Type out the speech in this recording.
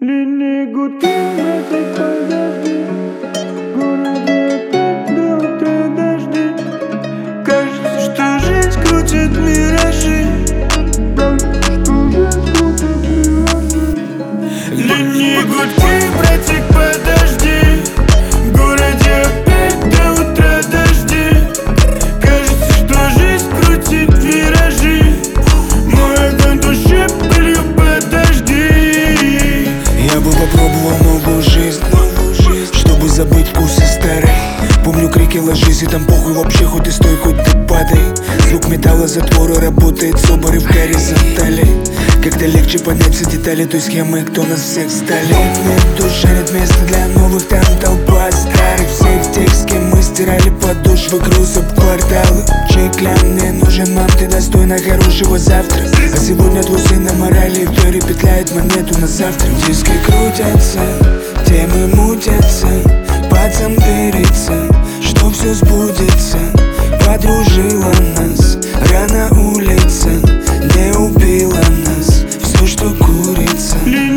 Длинные гудки, братик, подожди. В городе опять до утра дожди. Кажется, что жизнь крутит миражи. Длинные гудки, братик, подожди. В городе опять до утра дожди. Кажется, что жизнь крутит виражи. Мой огонь души пылью подожди. Я бы попробовал новую жизнь, чтобы забыть вкусы старой. Помню крики «ложись» и там похуй вообще, хоть и стой, хоть ты падай. Звук металла затвора работает собор и в горизонтали. Как-то легче понять все детали той схемы, кто нас всех стали. Нет душа, нет места для новых, там толпа старых. Всех тех, с кем мы стирали подошвы, груз об кварталы. Чей клян мне нужен, мам, ты достойна хорошего завтра. А сегодня твой сын на морали и в теории петляет монету на завтра. Диски крутятся, темы мутятся, пацан верится, что все сбудется. Подружила нас, рано улица не убила нас. Все, что курится.